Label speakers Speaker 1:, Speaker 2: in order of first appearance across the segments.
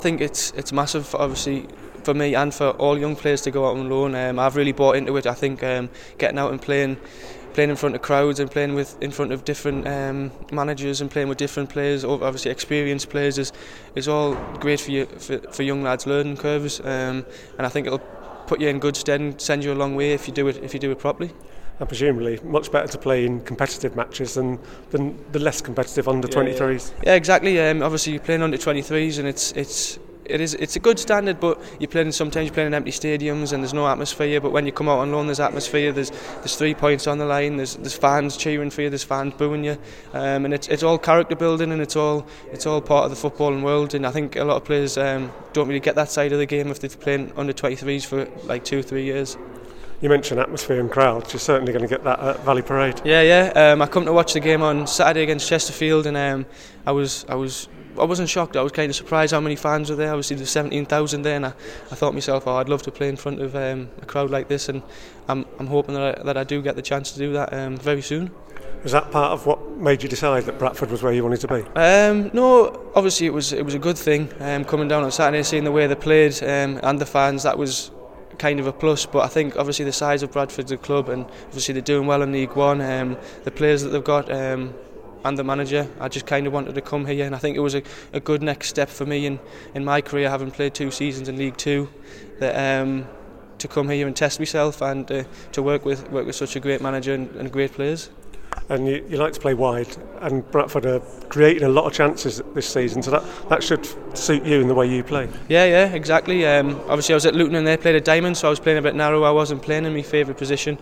Speaker 1: I think it's massive, obviously, for me and for all young players to go out on loan. I've really bought into it. I think getting out and playing in front of crowds and playing in front of different managers and playing with different players, obviously experienced players, is all great for young lads' learning curves. And I think it'll put you in good stead and send you a long way if you do it properly.
Speaker 2: And presumably much better to play in competitive matches than the less competitive under 23s.
Speaker 1: Yeah, exactly. Obviously you're playing under 23s and it's a good standard, but sometimes you're playing in empty stadiums and there's no atmosphere. But when you come out on loan, there's atmosphere. There's 3 points on the line. There's fans cheering for you. There's fans booing you, and it's all character building, and it's all part of the footballing world. And I think a lot of players don't really get that side of the game if they've played under 23s for like 2-3 years.
Speaker 2: You mentioned atmosphere and crowds. You're certainly going to get that at Valley Parade.
Speaker 1: Yeah. I come to watch the game on Saturday against Chesterfield, and I wasn't shocked. I was kind of surprised how many fans were there. Obviously, there's 17,000 there, and I thought to myself, I'd love to play in front of a crowd like this, and I'm hoping that I do get the chance to do that very soon.
Speaker 2: Was that part of what made you decide that Bradford was where you wanted to be?
Speaker 1: No, obviously it was a good thing. Coming down on Saturday, seeing the way they played and the fans, that was kind of a plus. But I think obviously the size of Bradford, the club, and obviously they're doing well in League One. The players that they've got. And the manager, I just kind of wanted to come here, and I think it was a good next step for me in my career, having played 2 seasons in League Two, that to come here and test myself and to work with such a great manager and great players.
Speaker 2: And you like to play wide, and Bradford are creating a lot of chances this season, so that should suit you in the way you play.
Speaker 1: Yeah, exactly. Obviously I was at Luton and they played at Diamond, so I was playing a bit narrow. I wasn't playing in my favourite position,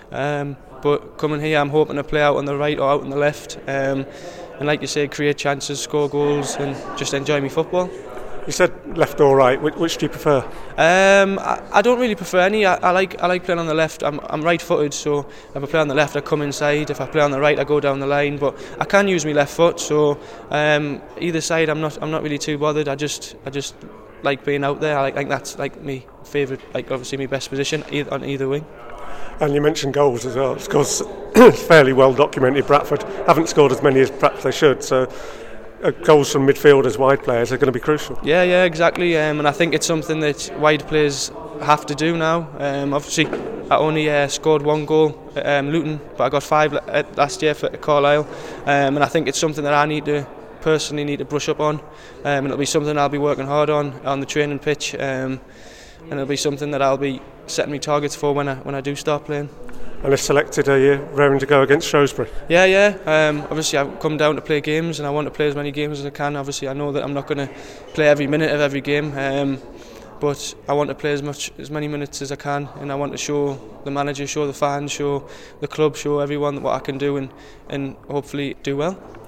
Speaker 1: but coming here I'm hoping to play out on the right or out on the left, and like you say, create chances, score goals, and just enjoy my football.
Speaker 2: You said left or right. Which do you prefer?
Speaker 1: I don't really prefer any. I like playing on the left. I'm right-footed, so if I play on the left, I come inside. If I play on the right, I go down the line. But I can use my left foot, so either side, I'm not really too bothered. I just like being out there. I think that's like my favourite, like obviously my best position on either wing.
Speaker 2: And you mentioned goals as well. Of course, it's fairly well documented. Bradford haven't scored as many as perhaps they should. So. Goals from midfielders, wide players are going to be crucial. Yeah, exactly. And I think it's something that wide players have to do now. Obviously, I only scored 1 goal at Luton, but I got 5 last year for Carlisle. And I think it's something that I personally need to brush up on. And it'll be something I'll be working hard on the training pitch. And it'll be something that I'll be setting me targets for when I do start playing. And if selected, are you raring to go against Shrewsbury?
Speaker 1: Yeah. Obviously, I've come down to play games, and I want to play as many games as I can. Obviously, I know that I'm not going to play every minute of every game, but I want to play as many minutes as I can, and I want to show the manager, show the fans, show the club, show everyone what I can do, and hopefully do well.